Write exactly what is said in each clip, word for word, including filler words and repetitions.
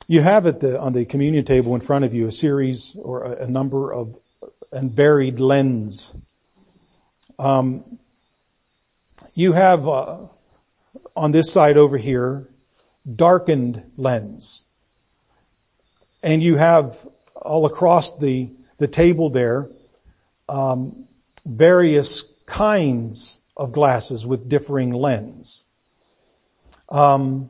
You have at the, on the communion table in front of you a series or a, a number of and varied lens. Um, you have uh, on this side over here darkened lens, and you have all across the the table there um, various kinds of glasses with differing lens. Um,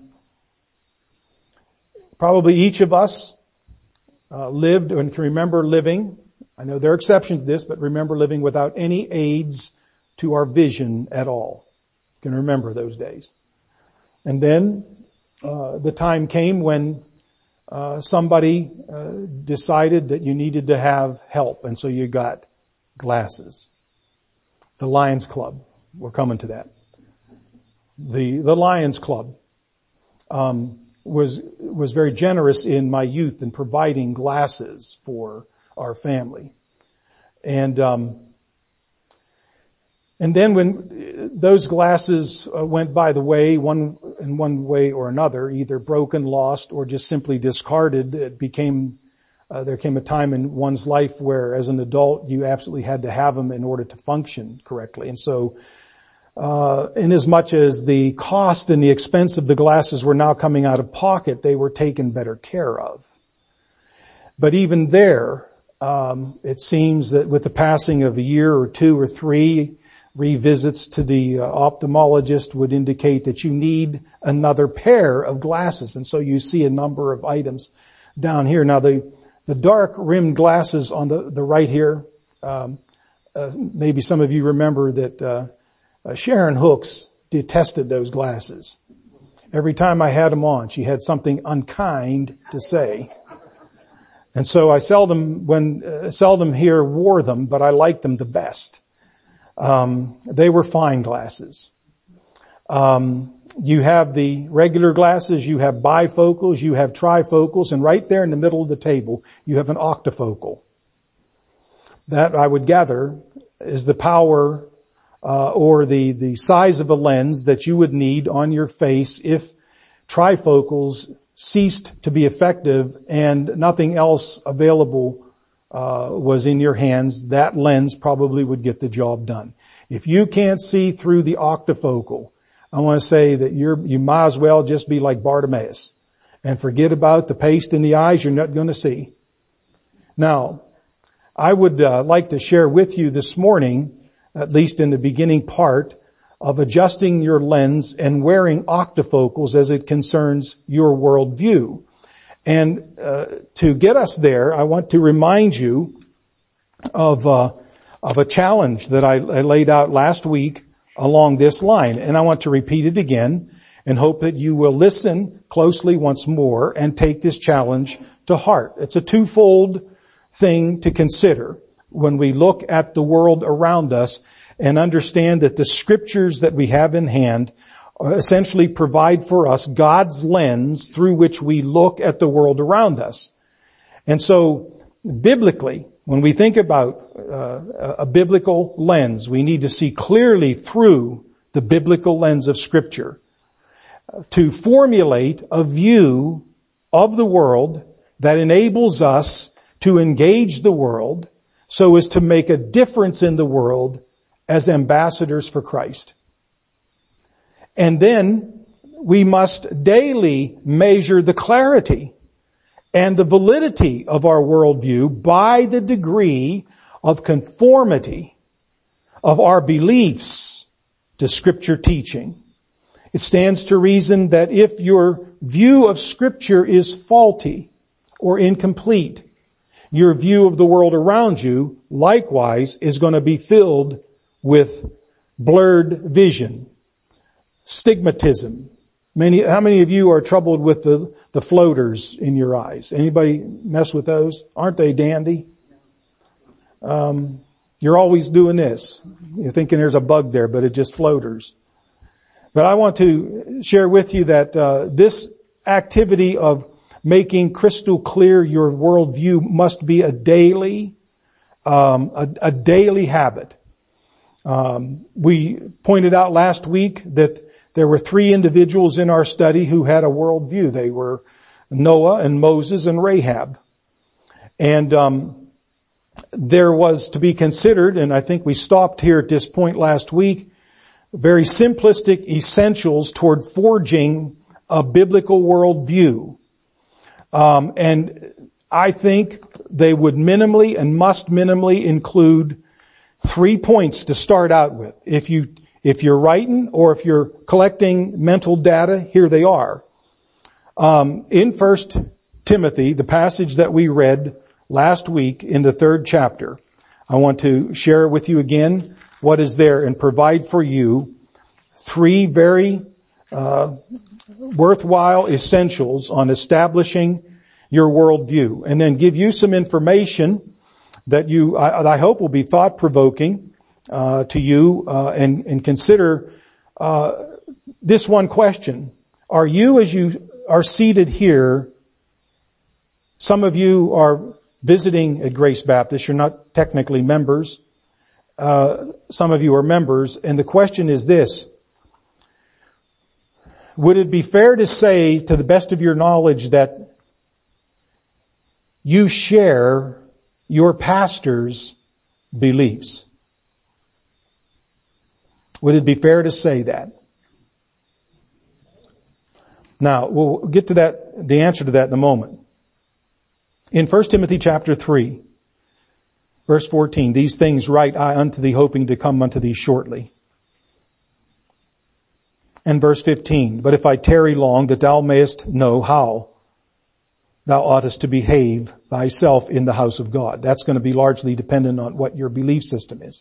Probably each of us uh, lived and can remember living. I know there are exceptions to this, but remember living without any aids to our vision at all. You can remember those days. And then uh, the time came when uh, somebody uh, decided that you needed to have help, and so you got glasses. The Lions Club. We're coming to that. The the Lions Club. Um, was was very generous in my youth in providing glasses for our family. And um and then when those glasses uh, went by the way, one in one way or another, either broken, lost, or just simply discarded, it became uh, there came a time in one's life where as an adult you absolutely had to have them in order to function correctly. And so Uh, in as much as the cost and the expense of the glasses were now coming out of pocket, they were taken better care of. But even there, um, it seems that with the passing of a year or two or three, revisits to the uh, ophthalmologist would indicate that you need another pair of glasses. And so you see a number of items down here. Now the, the dark rimmed glasses on the, the right here, um, uh, maybe some of you remember that, uh, Uh, Sharon Hooks detested those glasses. Every time I had them on, she had something unkind to say. And so I seldom, when, uh, seldom here wore them, but I liked them the best. Um, they were fine glasses. Um, you have the regular glasses, you have bifocals, you have trifocals, and right there in the middle of the table, you have an octafocal. That, I would gather, is the power Uh, or the, the size of a lens that you would need on your face if trifocals ceased to be effective and nothing else available uh, was in your hands. That lens probably would get the job done. If you can't see through the octafocal, I want to say that you're, you might as well just be like Bartimaeus and forget about the paste in the eyes. You're not going to see. Now, I would uh, like to share with you this morning, at least in the beginning part, of adjusting your lens and wearing octafocals as it concerns your worldview. And uh, to get us there, I want to remind you of uh, of a challenge that I, I laid out last week along this line. And I want to repeat it again and hope that you will listen closely once more and take this challenge to heart. It's a twofold thing to consider when we look at the world around us and understand that the scriptures that we have in hand essentially provide for us God's lens through which we look at the world around us. And so, biblically, when we think about uh, a biblical lens, we need to see clearly through the biblical lens of Scripture to formulate a view of the world that enables us to engage the world so as to make a difference in the world as ambassadors for Christ. And then we must daily measure the clarity and the validity of our worldview by the degree of conformity of our beliefs to Scripture teaching. It stands to reason that if your view of Scripture is faulty or incomplete, your view of the world around you, likewise, is going to be filled with blurred vision, stigmatism. Many, how many of you are troubled with the, the floaters in your eyes? Anybody mess with those? Aren't they dandy? Um, you're always doing this. You're thinking there's a bug there, but it's just floaters. But I want to share with you that uh, this activity of making crystal clear your worldview must be a daily, um, a, a daily habit. Um, we pointed out last week that there were three individuals in our study who had a worldview. They were Noah and Moses and Rahab. And um, there was to be considered, and I think we stopped here at this point last week, very simplistic essentials toward forging a biblical worldview. Um, and I think they would minimally and must minimally include three points to start out with. If you, if you're writing or if you're collecting mental data, here they are. Um, in First Timothy, the passage that we read last week in the third chapter, I want to share with you again what is there and provide for you three very uh, worthwhile essentials on establishing your worldview, and then give you some information that you, I, I hope, will be thought-provoking uh, to you, uh, and, and consider uh, this one question: are you, as you are seated here, some of you are visiting at Grace Baptist, you're not technically members. Uh, some of you are members, and the question is this: would it be fair to say, to the best of your knowledge, that you share your pastor's beliefs? Would it be fair to say that? Now, we'll get to that, the answer to that in a moment. In First Timothy chapter three, verse fourteen, these things write I unto thee, hoping to come unto thee shortly. And verse fifteen, but if I tarry long, that thou mayest know how thou oughtest to behave thyself in the house of God. That's going to be largely dependent on what your belief system is.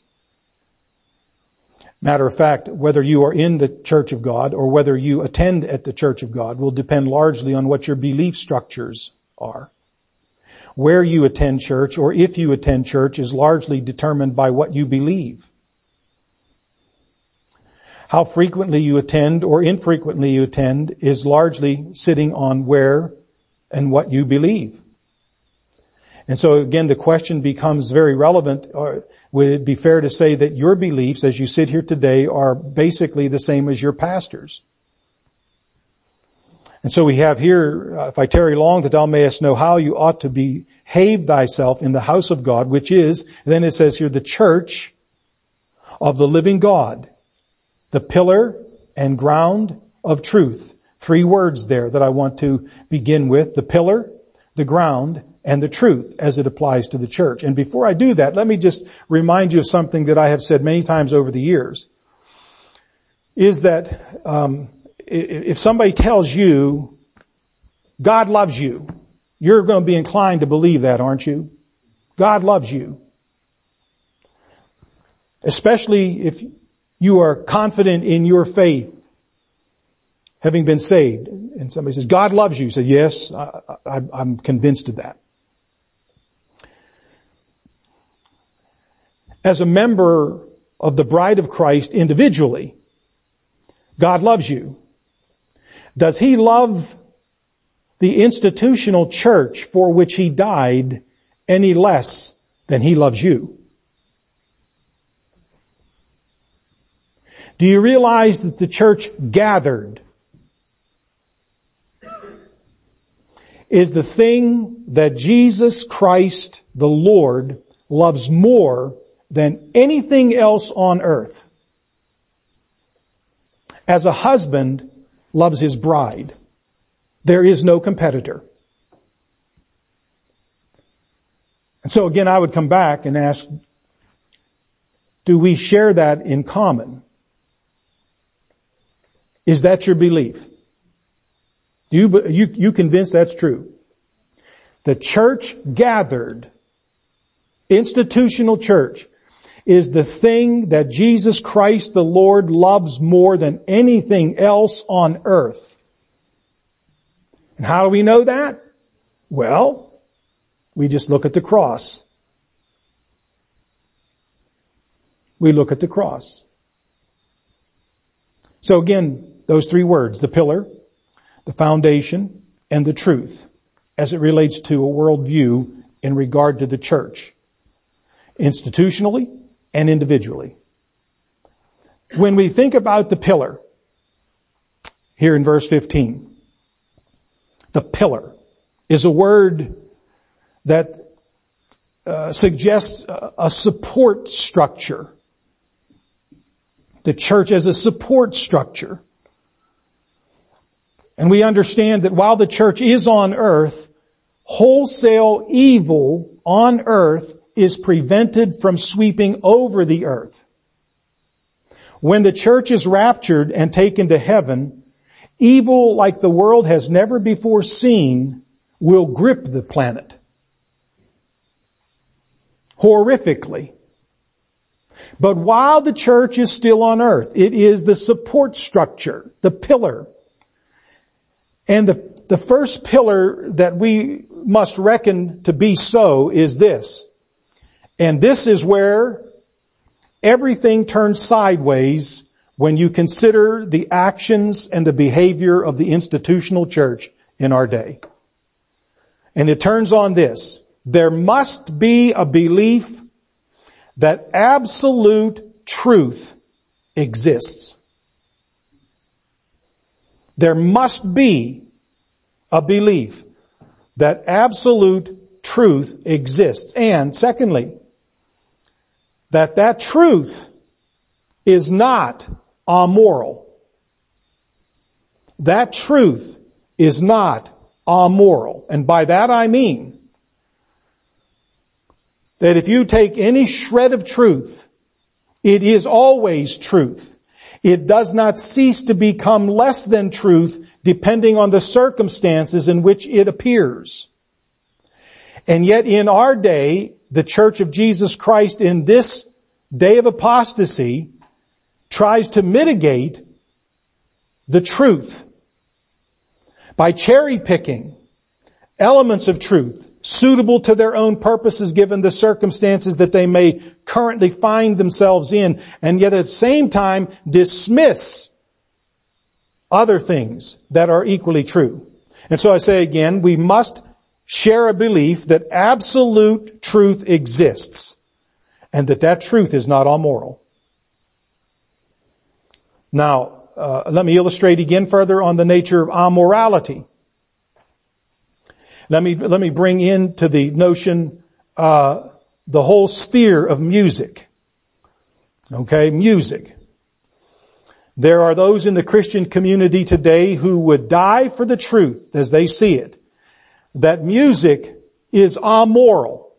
Matter of fact, whether you are in the church of God or whether you attend at the church of God will depend largely on what your belief structures are. Where you attend church, or if you attend church, is largely determined by what you believe. How frequently you attend or infrequently you attend is largely sitting on where and what you believe. And so again, the question becomes very relevant. Or would it be fair to say that your beliefs as you sit here today are basically the same as your pastor's? And so we have here, uh, if I tarry long, that thou mayest know how you ought to behave thyself in the house of God, which is, then it says here, the church of the living God, the pillar and ground of truth. Three words there that I want to begin with: the pillar, the ground, and the truth as it applies to the church. And before I do that, let me just remind you of something that I have said many times over the years, is that um, if somebody tells you God loves you, you're going to be inclined to believe that, aren't you? God loves you. Especially if you are confident in your faith, having been saved. And somebody says, God loves you. You say, yes, I, I, I'm convinced of that. As a member of the bride of Christ individually, God loves you. Does He love the institutional church for which He died any less than He loves you? Do you realize that the church gathered is the thing that Jesus Christ the Lord loves more than anything else on earth? As a husband loves his bride, there is no competitor. And so again, I would come back and ask, do we share that in common? Is that your belief? Do you, you, you convinced that's true? The church gathered, institutional church, is the thing that Jesus Christ the Lord loves more than anything else on earth. And how do we know that? Well, we just look at the cross. We look at the cross. So again, those three words, the pillar, the foundation, and the truth, as it relates to a worldview in regard to the church, institutionally and individually. When we think about the pillar, here in verse fifteen, the pillar. is a word that uh, suggests a, a support structure. The church as a support structure. And we understand that while the church is on earth, wholesale evil on earth is prevented from sweeping over the earth. When the church is raptured and taken to heaven, evil like the world has never before seen will grip the planet. Horrifically. But while the church is still on earth, it is the support structure, the pillar. And the, the first pillar that we must reckon to be so is this. And this is where everything turns sideways when you consider the actions and the behavior of the institutional church in our day. And it turns on this. There must be a belief that absolute truth exists. There must be a belief that absolute truth exists. And secondly, that that truth is not amoral. That truth is not amoral. And by that I mean that if you take any shred of truth, it is always truth. It does not cease to become less than truth depending on the circumstances in which it appears. And yet in our day, the Church of Jesus Christ in this day of apostasy tries to mitigate the truth by cherry picking elements of truth suitable to their own purposes given the circumstances that they may currently find themselves in, and yet at the same time dismiss other things that are equally true. And so I say again, we must share a belief that absolute truth exists and that that truth is not amoral. Now, uh, let me illustrate again further on the nature of amorality. Let me, let me bring into the notion, uh, the whole sphere of music. Okay, music. There are those in the Christian community today who would die for the truth as they see it, that music is amoral.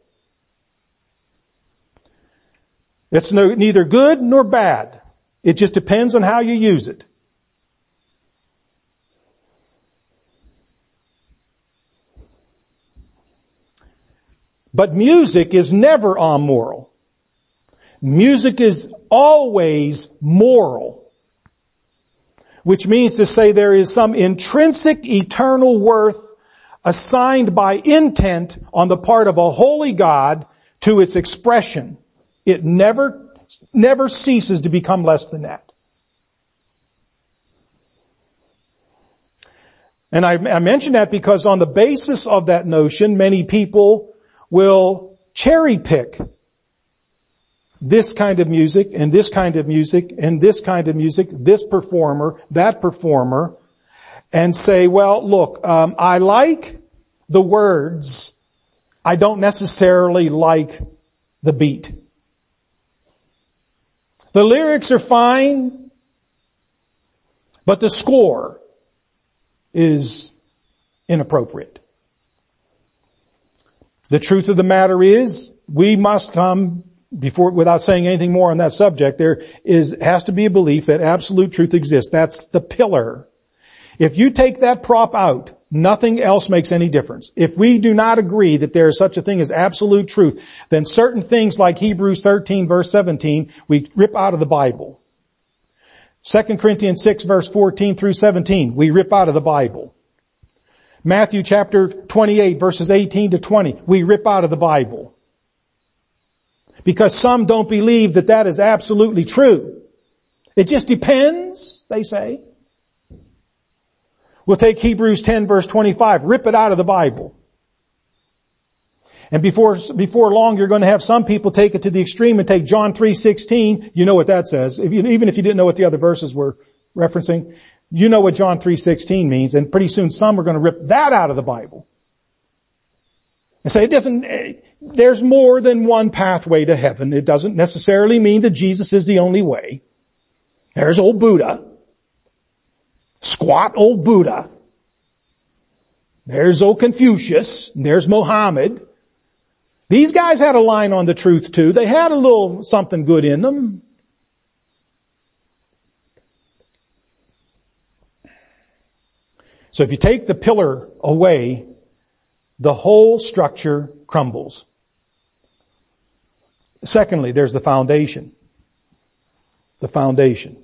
It's no, neither good nor bad. It just depends on how you use it. But music is never amoral. Music is always moral. Which means to say there is some intrinsic eternal worth assigned by intent on the part of a holy God to its expression. It never, never ceases to become less than that. And I, I mention that because on the basis of that notion, many people will cherry pick this kind of music and this kind of music and this kind of music, this performer, that performer, and say, well, look, um, I like the words. I don't necessarily like the beat. The lyrics are fine, but the score is inappropriate. The truth of the matter is, we must come before, without saying anything more on that subject, there is, has to be a belief that absolute truth exists. That's the pillar. If you take that prop out, nothing else makes any difference. If we do not agree that there is such a thing as absolute truth, then certain things like Hebrews thirteen verse seventeen, we rip out of the Bible. Second Corinthians six verse fourteen through seventeen, we rip out of the Bible. Matthew chapter twenty-eight verses eighteen to twenty, we rip out of the Bible. Because some don't believe that that is absolutely true. It just depends, they say. We'll take Hebrews ten verse twenty-five, rip it out of the Bible. And before, before long you're going to have some people take it to the extreme and take John three sixteen, you know what that says, if you, even if you didn't know what the other verses were referencing. You know what John three sixteen means, and pretty soon some are going to rip that out of the Bible. And say it doesn't, there's more than one pathway to heaven. It doesn't necessarily mean that Jesus is the only way. There's old Buddha. Squat old Buddha. There's old Confucius. And there's Mohammed. These guys had a line on the truth too. They had a little something good in them. So if you take the pillar away, the whole structure crumbles. Secondly, there's the foundation. The foundation.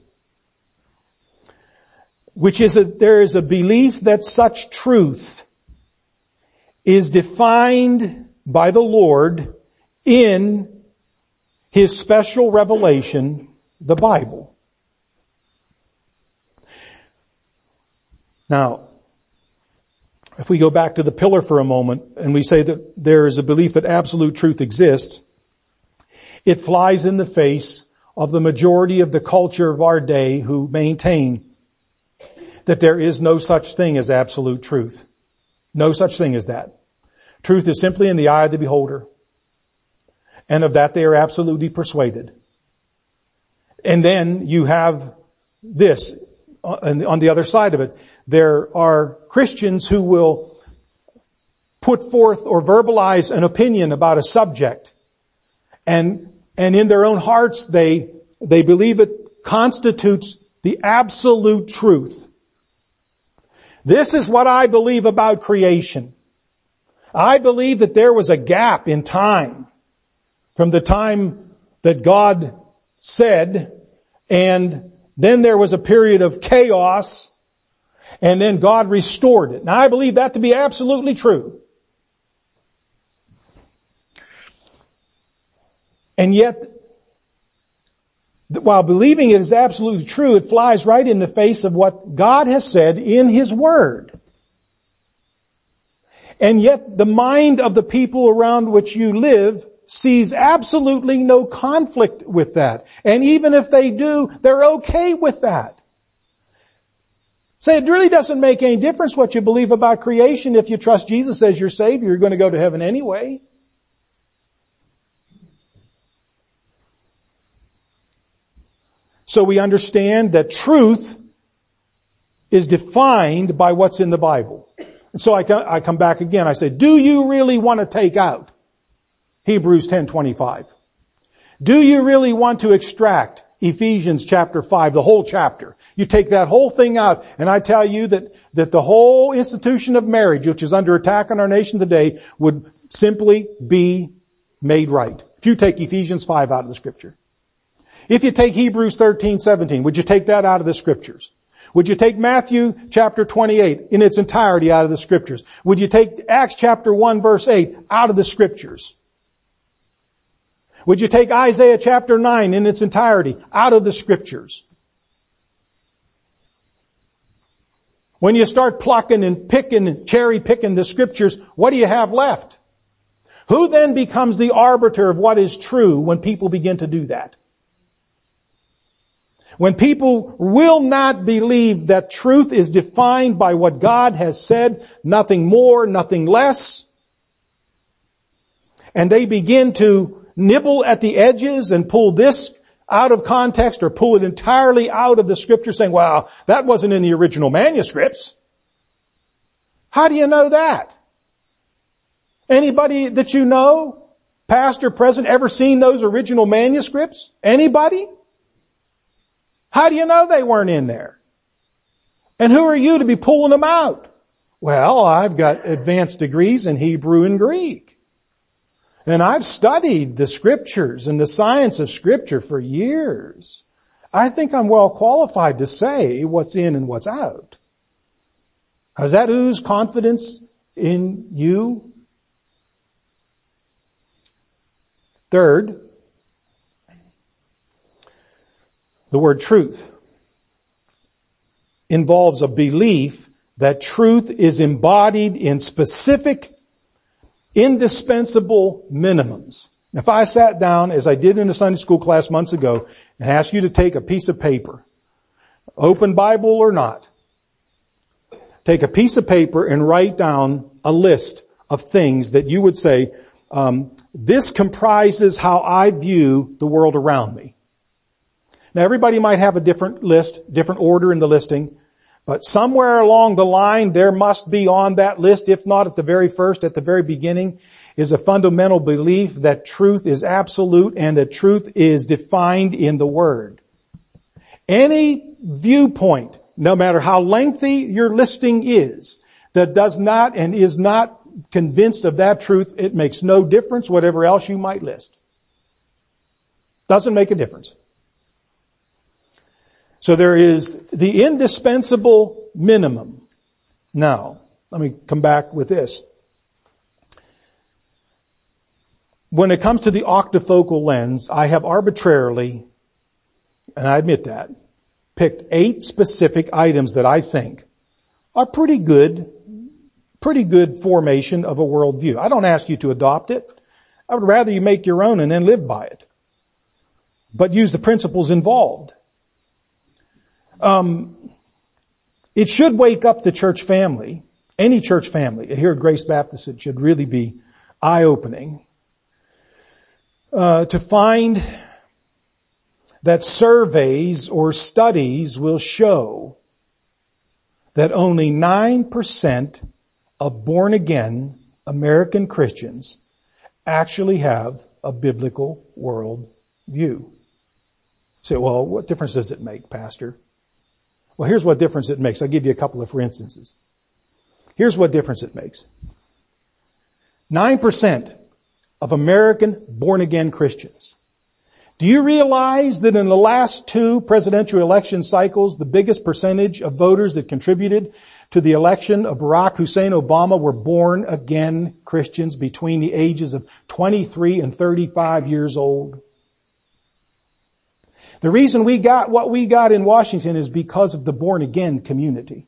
Which is a, there is a belief that such truth is defined by the Lord in His special revelation, the Bible. Now, if we go back to the pillar for a moment and we say that there is a belief that absolute truth exists, it flies in the face of the majority of the culture of our day who maintain that there is no such thing as absolute truth. No such thing as that. Truth is simply in the eye of the beholder. And of that they are absolutely persuaded. And then you have this on the other side of it. There are Christians who will put forth or verbalize an opinion about a subject. And, and in their own hearts they, they believe it constitutes the absolute truth. This is what I believe about creation. I believe that there was a gap in time from the time that God said, and then there was a period of chaos, and then God restored it. Now I believe that to be absolutely true. And yet, while believing it is absolutely true, it flies right in the face of what God has said in His Word. And yet the mind of the people around which you live sees absolutely no conflict with that. And even if they do, they're okay with that. Say it really doesn't make any difference what you believe about creation. If you trust Jesus as your Savior, you're going to go to heaven anyway. So we understand that truth is defined by what's in the Bible. And so I come, I come back again. I say, do you really want to take out Hebrews ten twenty-five? Do you really want to extract Ephesians chapter five, the whole chapter? You take that whole thing out, and I tell you that, that the whole institution of marriage, which is under attack in our nation today, would simply be made right. If you take Ephesians five out of the Scripture. If you take Hebrews thirteen seventeen, would you take that out of the Scriptures? Would you take Matthew chapter twenty-eight in its entirety out of the Scriptures? Would you take Acts chapter one verse eight out of the Scriptures? Would you take Isaiah chapter nine in its entirety out of the Scriptures? When you start plucking and picking and cherry picking the Scriptures, what do you have left? Who then becomes the arbiter of what is true when people begin to do that? When people will not believe that truth is defined by what God has said, nothing more, nothing less, and they begin to nibble at the edges and pull this out of context or pull it entirely out of the Scripture saying, well, that wasn't in the original manuscripts. How do you know that? Anybody that you know, past or present, ever seen those original manuscripts? Anybody? How do you know they weren't in there? And who are you to be pulling them out? Well, I've got advanced degrees in Hebrew and Greek. And I've studied the Scriptures and the science of Scripture for years. I think I'm well qualified to say what's in and what's out. Does that ooze confidence in you? Third, the word truth involves a belief that truth is embodied in specific, indispensable minimums. If I sat down, as I did in a Sunday school class months ago, and asked you to take a piece of paper, open Bible or not, take a piece of paper and write down a list of things that you would say, um, this comprises how I view the world around me. Now everybody might have a different list, different order in the listing, but somewhere along the line there must be on that list, if not at the very first, at the very beginning, is a fundamental belief that truth is absolute and that truth is defined in the Word. Any viewpoint, no matter how lengthy your listing is, that does not and is not convinced of that truth, it makes no difference whatever else you might list. Doesn't make a difference. So there is the indispensable minimum. Now, let me come back with this. When it comes to the octafocal lens, I have arbitrarily, and I admit that, picked eight specific items that I think are pretty good, pretty good formation of a worldview. I don't ask you to adopt it. I would rather you make your own and then live by it. But use the principles involved. Um, it should wake up the church family, any church family. Here at Grace Baptist, it should really be eye-opening uh, to find that surveys or studies will show that only nine percent of born-again American Christians actually have a biblical world view. Say, well, what difference does it make, Pastor? Well, here's what difference it makes. I'll give you a couple of for instances. Here's what difference it makes. Nine percent of American born-again Christians. Do you realize that in the last two presidential election cycles, the biggest percentage of voters that contributed to the election of Barack Hussein Obama were born-again Christians between the ages of twenty-three and thirty-five years old? The reason we got what we got in Washington is because of the born-again community.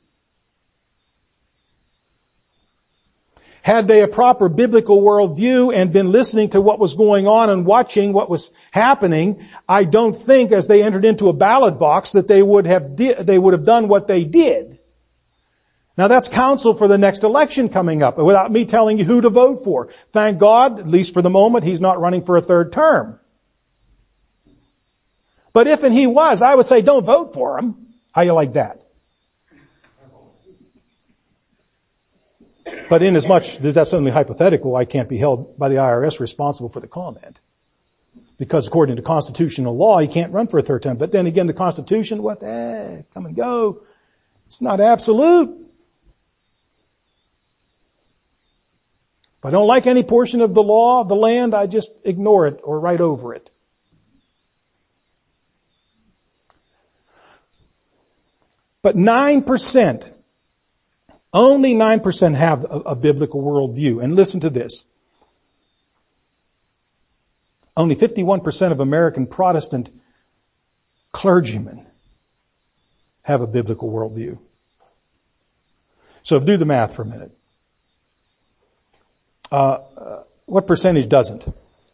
Had they a proper biblical worldview and been listening to what was going on and watching what was happening, I don't think as they entered into a ballot box that they would have di- they would have done what they did. Now that's counsel for the next election coming up, without me telling you who to vote for. Thank God, at least for the moment, he's not running for a third term. But if and he was, I would say don't vote for him. How you like that? But in as much as that's only hypothetical, I can't be held by the I R S responsible for the comment. Because according to constitutional law, he can't run for a third term. But then again, the Constitution, what, eh, come and go. It's not absolute. If I don't like any portion of the law of the land, I just ignore it or write over it. But nine percent, only nine percent have a, a biblical worldview. And listen to this. Only fifty-one percent of American Protestant clergymen have a biblical worldview. So do the math for a minute. Uh, uh, what percentage doesn't?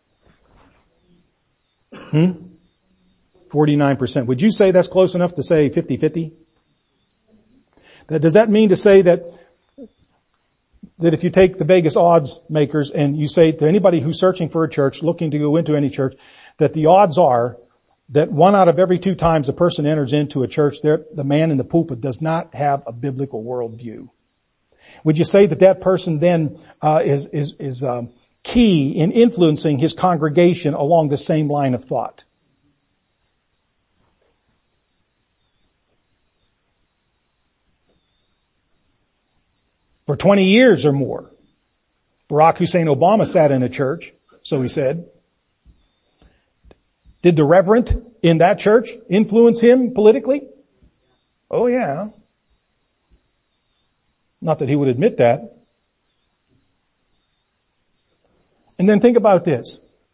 Hmm? forty-nine percent. Would you say that's close enough to say fifty-fifty? Does that mean to say that that if you take the Vegas odds makers and you say to anybody who's searching for a church, looking to go into any church, that the odds are that one out of every two times a person enters into a church, the man in the pulpit does not have a biblical worldview? Would you say that that person then uh, is is is um, key in influencing his congregation along the same line of thought? For twenty years or more, Barack Hussein Obama sat in a church, so he said. Did the reverend in that church influence him politically? Oh yeah. Not that he would admit that. And then think about this.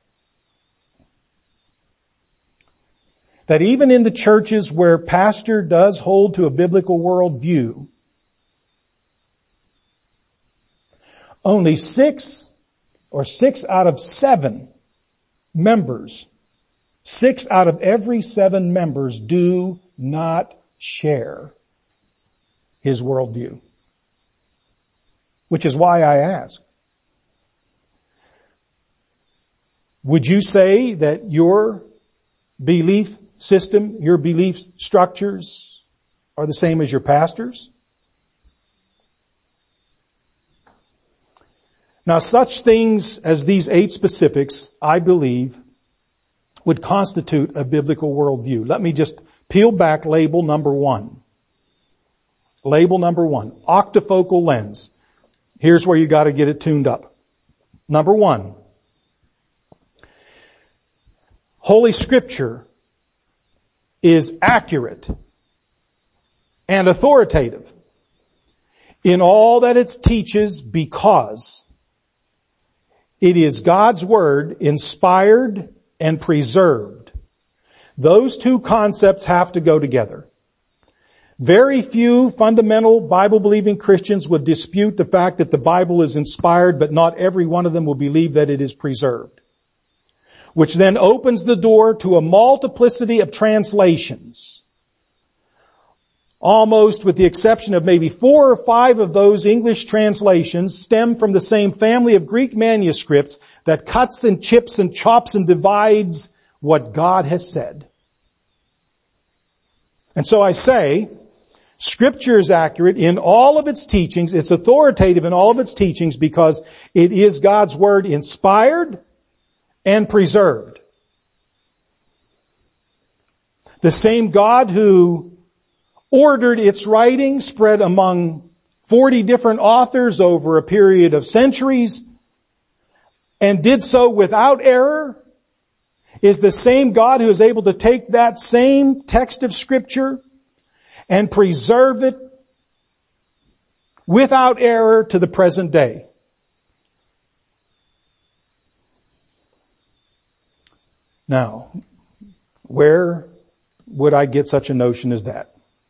That even in the churches where pastor does hold to a biblical worldview, only six or six out of seven members, six out of every seven members do not share his worldview. Which is why I ask, Would you say that your belief system, your belief structures are the same as your pastor's? Now, such things as these eight specifics, I believe, would constitute a biblical worldview. Let me just peel back label number one. Label number one, octafocal lens. Here's where you got to get it tuned up. Number one, Holy Scripture is accurate and authoritative in all that it teaches because it is God's Word inspired and preserved. Those two concepts have to go together. Very few fundamental Bible-believing Christians would dispute the fact that the Bible is inspired, but not every one of them will believe that it is preserved. Which then opens the door to a multiplicity of translations. Almost with the exception of maybe four or five of those English translations stem from the same family of Greek manuscripts that cuts and chips and chops and divides what God has said. And so I say, Scripture is accurate in all of its teachings. It's authoritative in all of its teachings because it is God's Word inspired and preserved. The same God who ordered its writing spread among forty different authors over a period of centuries and did so without error is the same God who is able to take that same text of Scripture and preserve it without error to the present day. Now, where would I get such a notion as that?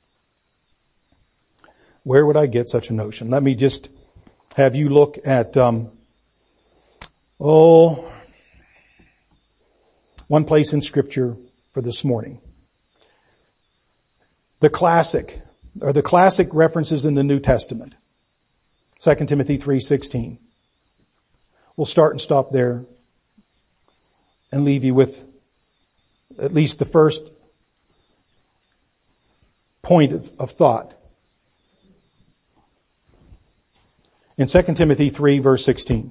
Where would I get such a notion? Let me just have you look at, um, oh, one place in Scripture for this morning. The classic, or the classic references in the New Testament. Second Timothy three sixteen. We'll start and stop there and leave you with at least the first point of, of thought. In Second Timothy three verse sixteen.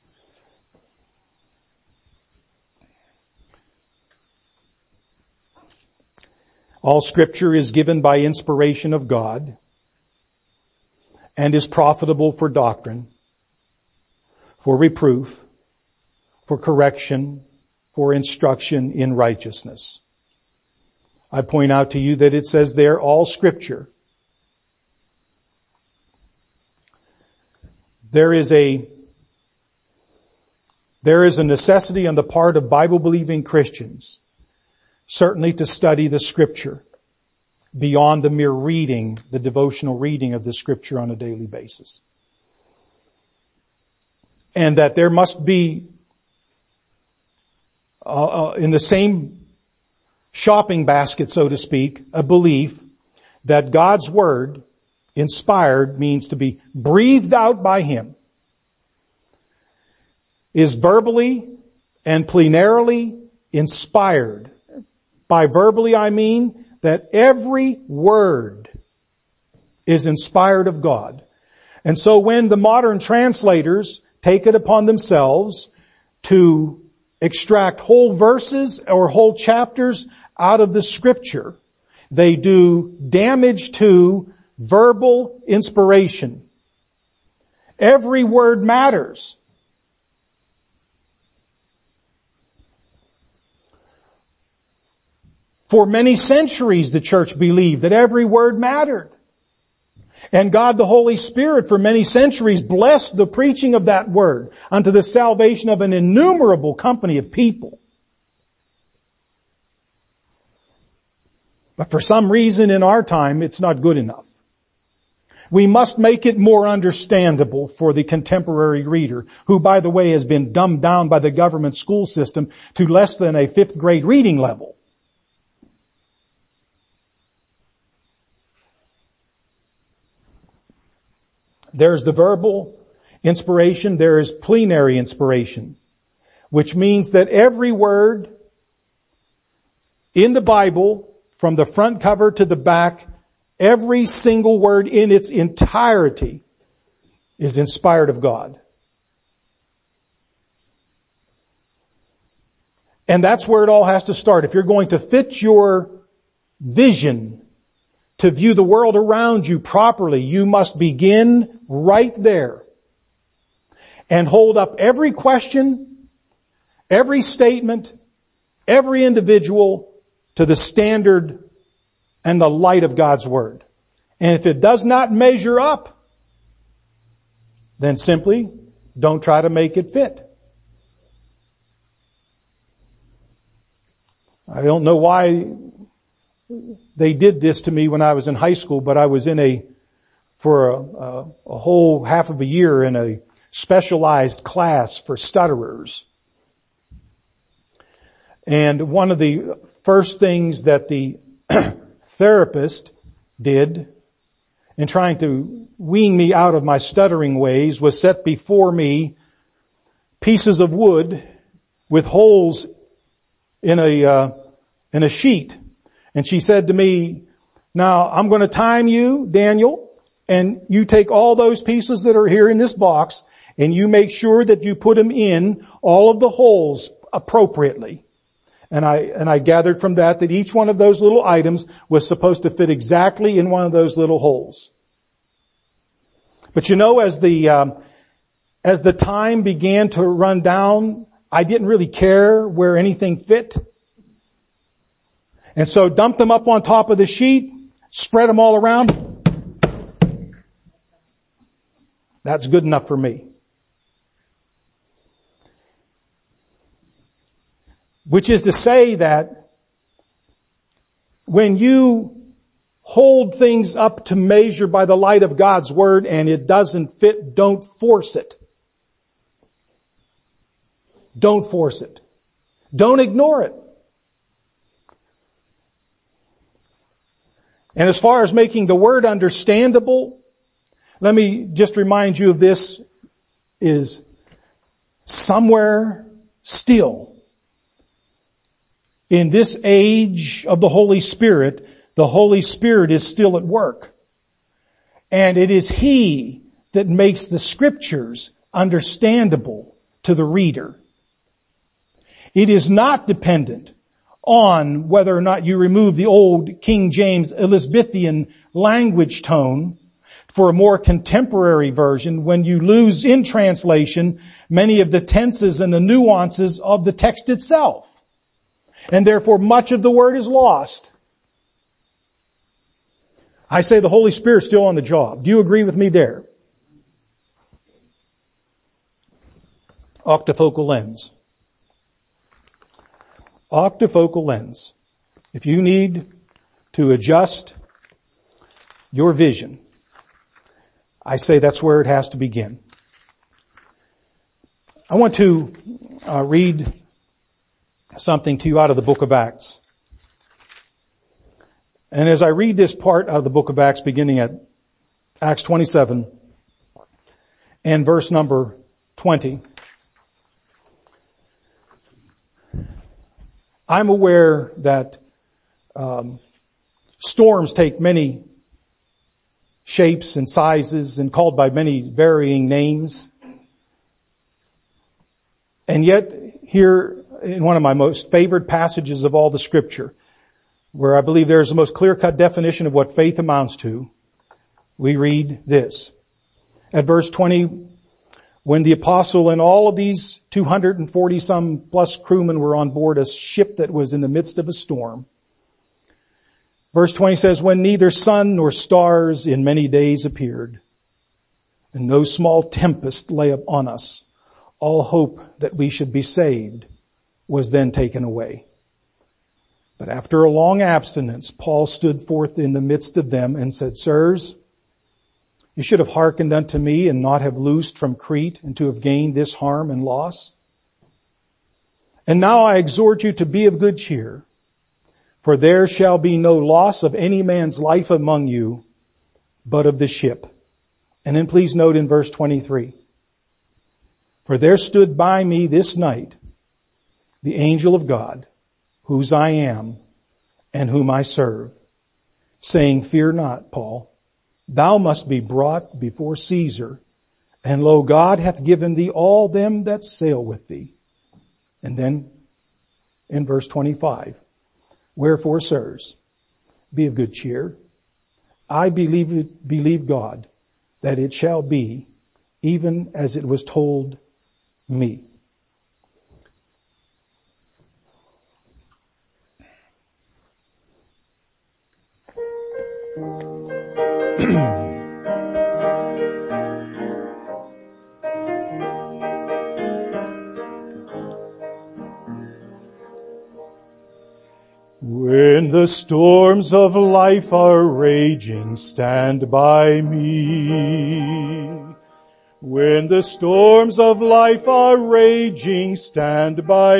All Scripture is given by inspiration of God and is profitable for doctrine, for reproof, for correction, for instruction in righteousness. I point out to you that it says there, all Scripture. There is a, there is a necessity on the part of Bible-believing Christians certainly to study the Scripture beyond the mere reading, the devotional reading of the Scripture on a daily basis. And that there must be, uh, uh, in the same shopping basket, so to speak, a belief that God's Word, inspired, means to be breathed out by Him, is verbally and plenarily inspired. By verbally I mean that every word is inspired of God. And so when the modern translators take it upon themselves to extract whole verses or whole chapters out of the Scripture, they do damage to verbal inspiration. Every word matters. For many centuries, the church believed that every word mattered. And God the Holy Spirit for many centuries blessed the preaching of that word unto the salvation of an innumerable company of people. But for some reason in our time, it's not good enough. We must make it more understandable for the contemporary reader, who, by the way, has been dumbed down by the government school system to less than a fifth grade reading level. There's the verbal inspiration, there is plenary inspiration. which means that every word in the Bible, from the front cover to the back, every single word in its entirety is inspired of God. And that's where it all has to start. If you're going to fit your vision to view the world around you properly, you must begin right there and hold up every question, every statement, every individual to the standard and the light of God's Word. And if it does not measure up, then simply don't try to make it fit. I don't know why they did this to me when I was in high school, but I was in a, for a, a, a whole half of a year in a specialized class for stutterers. And one of the first things that the therapist did in trying to wean me out of my stuttering ways was set before me pieces of wood with holes in a, uh, in a sheet. And she said to me, now I'm going to time you, Daniel, and you take all those pieces that are here in this box and you make sure that you put them in all of the holes appropriately. And I, and I gathered from that that each one of those little items was supposed to fit exactly in one of those little holes. But you know, as the, um, as the time began to run down, I didn't really care where anything fit. And so dumped them up on top of the sheet, spread them all around. That's good enough for me. Which is to say that when you hold things up to measure by the light of God's Word and it doesn't fit, don't force it. Don't force it. Don't ignore it. And as far as making the Word understandable, let me just remind you of this, is somewhere still in this age of the Holy Spirit, the Holy Spirit is still at work. And it is He that makes the Scriptures understandable to the reader. It is not dependent on whether or not you remove the old King James Elizabethan language tone for a more contemporary version, when you lose in translation many of the tenses and the nuances of the text itself. And therefore much of the word is lost. I say the Holy Spirit's still on the job. Do you agree with me there? Octafocal lens. Octafocal lens. If you need to adjust your vision, I say that's where it has to begin. I want to uh, read something to you out of the book of Acts. And as I read this part out of the book of Acts, beginning at Acts twenty-seven and verse number twenty, I'm aware that um, storms take many shapes and sizes and called by many varying names. And yet here in one of my most favored passages of all the Scripture, where I believe there is the most clear-cut definition of what faith amounts to, we read this. At verse twenty, when the apostle and all of these two hundred forty some plus crewmen were on board a ship that was in the midst of a storm. Verse twenty says, when neither sun nor stars in many days appeared, and no small tempest lay upon us, all hope that we should be saved was then taken away. But after a long abstinence, Paul stood forth in the midst of them and said, sirs, you should have hearkened unto me and not have loosed from Crete and to have gained this harm and loss. And now I exhort you to be of good cheer, for there shall be no loss of any man's life among you, but of the ship. And then please note in verse twenty-three, for there stood by me this night the angel of God, whose I am and whom I serve, saying, Fear not, Paul, thou must be brought before Caesar, and lo, God hath given thee all them that sail with thee. And then in verse twenty-five, Wherefore, sirs, be of good cheer. I believe, believe God that it shall be even as it was told me. When the storms of life are raging, stand by me. When the storms of life are raging, stand by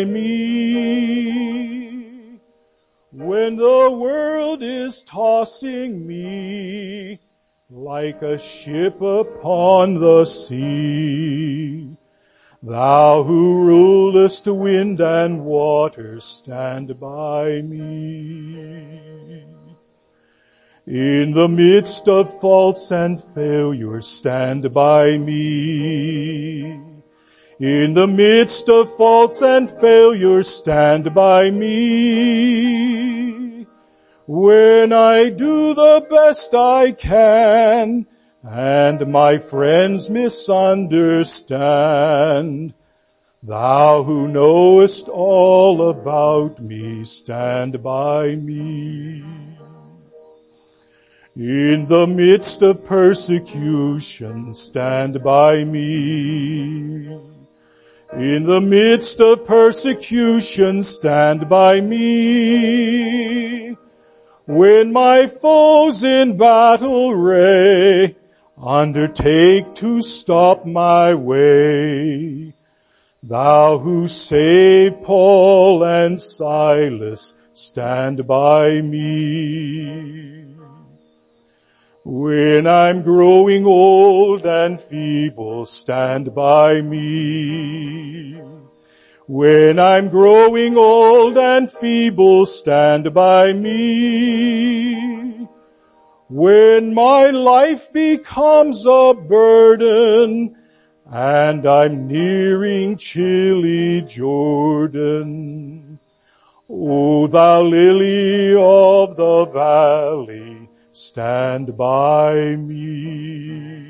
me. When the world is tossing me like a ship upon the sea, Thou who rulest wind and water, stand by me. In the midst of faults and failures, stand by me. In the midst of faults and failures, stand by me. When I do the best I can, and my friends misunderstand, Thou who knowest all about me, stand by me. In the midst of persecution, stand by me. In the midst of persecution, stand by me. When my foes in battle array undertake to stop my way, Thou who saved Paul and Silas, stand by me. When I'm growing old and feeble, stand by me. When I'm growing old and feeble, stand by me. When my life becomes a burden and I'm nearing chilly Jordan, O Thou lily of the valley, stand by me.